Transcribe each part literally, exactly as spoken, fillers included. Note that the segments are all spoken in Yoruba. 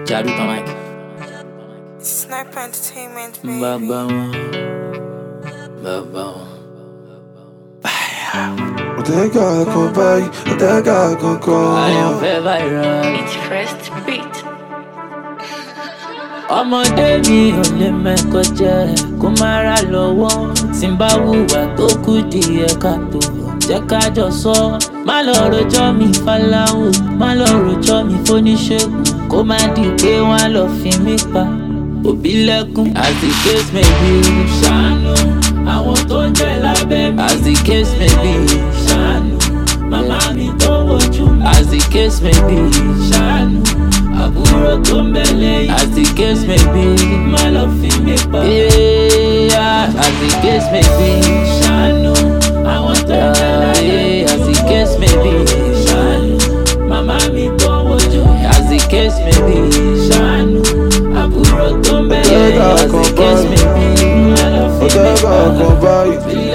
Jadu pa mic. Sniper Entertainment, baby. Baba wọn, baba wọn. Otega go buy, Otega go go. Àyànfẹ́ viral. It's first beat. Ọmọdé mi ò lè mẹ́kọ jẹ́ kó má ra lọ́wọ́. Tí n bá hùwà tó kù díẹ̀ káàtó jẹ́ ká jọ sọ. Má lọ rojọ́ mi fáláwò, má lọ rojọ́ mi fóníṣègùn. Kó má di pé wọ́n á lọ fi mí pa. Òbí lẹ́kùn as the case may be. Ṣàánú àwọn tó ń jẹ lábẹ́ mi. As the case may be. Ṣàánú màmá mi tó wojú mi. As the case may be. Ṣàánú àbúrò tó ń bẹ lẹ́yìn. As the case may be. Má lọ fi mí pa. Yeah, as the case may be. Ṣàánú àwọn tó ń jẹ lábẹ́ mi. As the case may be. Ṣàánú màmá mi tó wojú mi. As the case may be. Ṣàánú àbúrò tó ń bẹ lẹ́yìn. As the case may be. Má lọ fi mí pa. Otega go buy.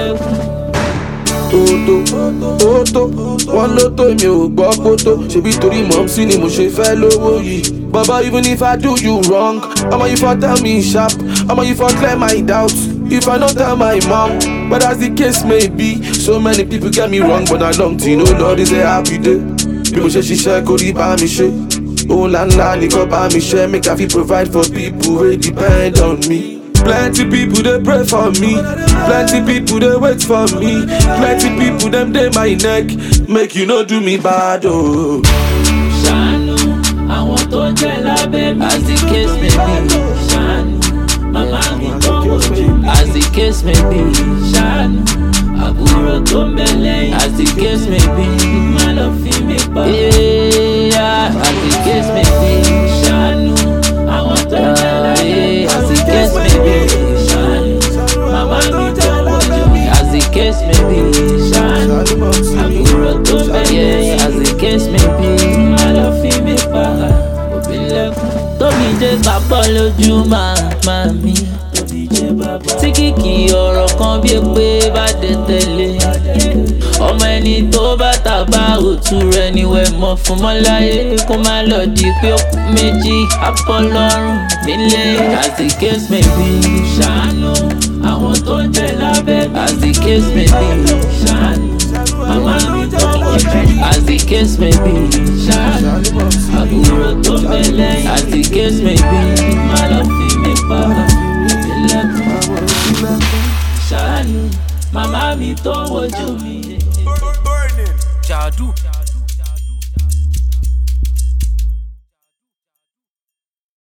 Oto, oto, wọ́n ló tó mi ò gbọ́ pótó. Ṣebí torí mọ̀ sí ni mo ṣe fẹ́ lówó yìí. Baba, even if I do you wrong, I'ma you for tell me sharp, I'ma you for clear my doubts. If I don't tell my mom, but as the case may be, so many people get me wrong, but I long to know Lord is a happy day. People say she share kò rí bá mi ṣe. Òun là ńlá ni kò bá mi ṣe, make I fit provide for people wey depend on me. Plenty people they pray for me, plenty people they wait for me, plenty people them they my neck, make you no do me bad oh. Ṣàánú àwọn tó ń jẹ lábẹ́ mi. As the case may be. Ṣàánú màmá mi tó wojú mi. As the case may be. Ṣàánú àbúrò tó ń bẹ lẹ́yìn. As the case may be. Má lọ fi mí pa. Yeah, as the case may be. Ṣàánú àwọn tó ń jẹ lábẹ́ mi. As the case may be. Ṣàánú màmá mi tó wojú mi. As the case may be. Ṣàánú àbúrò tó ń bẹ lẹ́yìn. As the case may be. Má lọ fi mí pa. Òbí lẹ́kùn tóbi jẹ́ bàbá lójú màmá mi. Tí kìkì ọ̀rọ̀ kan bí pé bá dé tẹ̀lé. Ọmọ ẹni tó bá tàbá òtún rẹ̀ níwẹ̀ mọ́ fún mọ́láyé. Kó má lọ di pé ó kú méjì apọ̀ lọ́rùn nílé. As the case may be. Ṣàánú àwọn tó ń jẹ lábẹ́ mi. As the case may be. Ṣàánú màmá mi tó wojú mi. As the case may be. Ṣàánú àbúrò tó ń bẹ lẹ́yìn. As the case may be. Má lọ fi mí pa. Ṣàánú màmá mi tó wojú mi. Jadu.